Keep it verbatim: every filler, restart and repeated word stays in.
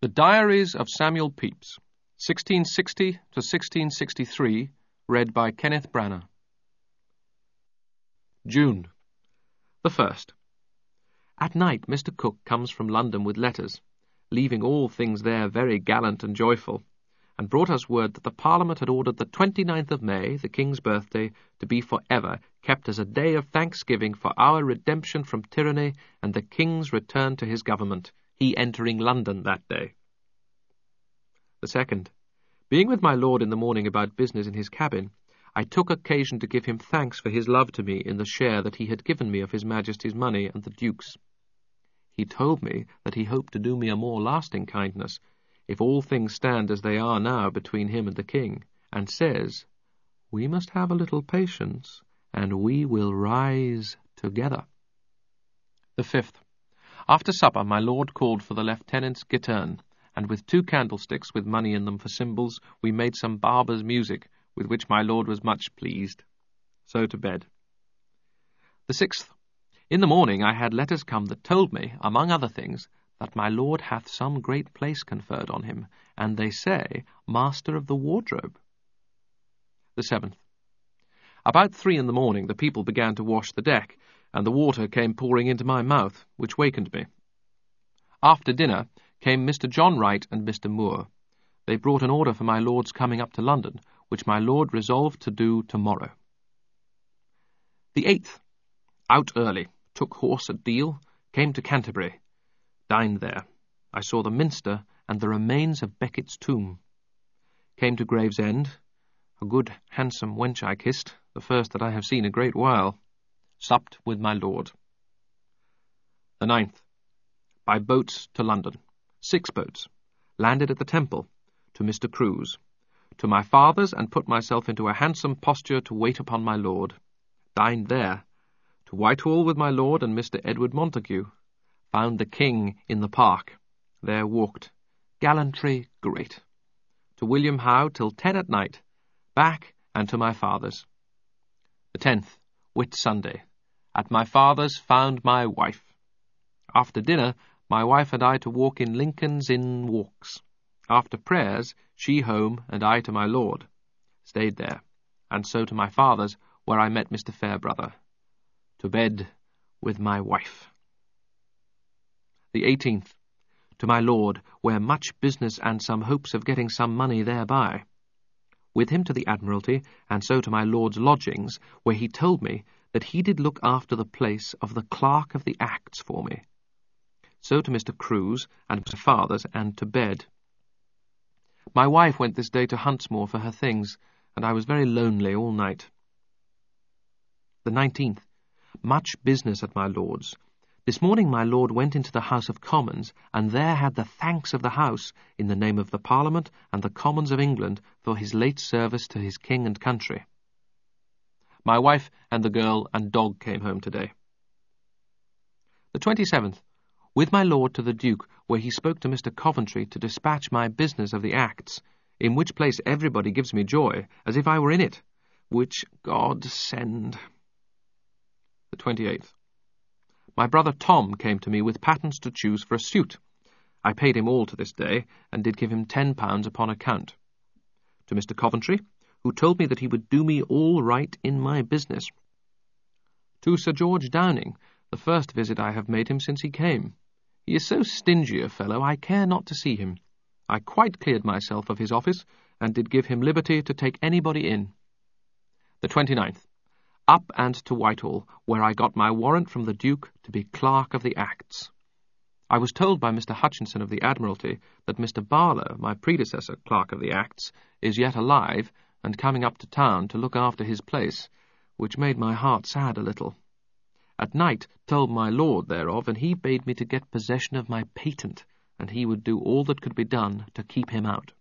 The Diaries of Samuel Pepys, sixteen sixty to sixteen sixty-three, read by Kenneth Branner. June. The first. At night Mister Cook comes from London with letters, leaving all things there very gallant and joyful, and brought us word that the Parliament had ordered the twenty-ninth of May, the King's birthday, to be for ever kept as a day of thanksgiving for our redemption from tyranny and the King's return to his government, he entering London that day. The second. Being with my lord in the morning about business in his cabin, I took occasion to give him thanks for his love to me in the share that he had given me of his Majesty's money and the Duke's. He told me that he hoped to do me a more lasting kindness, if all things stand as they are now between him and the King, and says, "We must have a little patience, and we will rise together." The fifth. After supper my lord called for the lieutenant's gittern, and with two candlesticks with money in them for cymbals, we made some barber's music, with which my lord was much pleased. So to bed. The sixth. In the morning I had letters come that told me, among other things, that my lord hath some great place conferred on him, and they say, Master of the Wardrobe. The seventh. About three in the morning the people began to wash the deck, and the water came pouring into my mouth, which wakened me. After dinner came Mister John Wright and Mister Moore. They brought an order for my lord's coming up to London, which my lord resolved to do tomorrow. The eighth. Out early, took horse at Deal, came to Canterbury, dined there. I saw the Minster and the remains of Becket's tomb. Came to Gravesend, a good handsome wench I kissed, the first that I have seen a great while. Supped with my lord. The ninth. By boats to London. Six boats. Landed at the Temple. To Mister Crews. To my father's, and put myself into a handsome posture to wait upon my lord. Dined there. To Whitehall with my lord and Mister Edward Montague. Found the King in the park. There walked. Gallantry great. To William Howe till ten at night. Back and to my father's. The tenth. Whit Sunday. At my father's found my wife. After dinner, my wife and I to walk in Lincoln's Inn walks. After prayers, she home and I to my lord. Stayed there, and so to my father's, where I met Mister Fairbrother. To bed with my wife. The eighteenth. To my lord, where much business and some hopes of getting some money thereby. With him to the Admiralty, and so to my lord's lodgings, where he told me that he did look after the place of the Clerk of the Acts for me. So to Mister Crews and Mister Father's, and to bed. My wife went this day to Huntsmore for her things, and I was very lonely all night. The nineteenth. Much business at my lord's. This morning my lord went into the House of Commons, and there had the thanks of the House, in the name of the Parliament and the Commons of England, for his late service to his king and country. My wife and the girl and dog came home today. The twenty-seventh. With my lord to the Duke, where he spoke to Mister Coventry to dispatch my business of the Acts, in which place everybody gives me joy, as if I were in it, which God send. The twenty-eighth. My brother Tom came to me with patents to choose for a suit. I paid him all to this day, and did give him ten pounds upon account. To Mister Coventry, who told me that he would do me all right in my business. To Sir George Downing, the first visit I have made him since he came. He is so stingy a fellow, I care not to see him. I quite cleared myself of his office, and did give him liberty to take anybody in. The twenty-ninth. Up and to Whitehall, where I got my warrant from the Duke to be Clerk of the Acts. I was told by Mister Hutchinson of the Admiralty that Mister Barlow, my predecessor Clerk of the Acts, is yet alive, and coming up to town to look after his place, which made my heart sad a little. At night told my lord thereof, and he bade me to get possession of my patent, and he would do all that could be done to keep him out.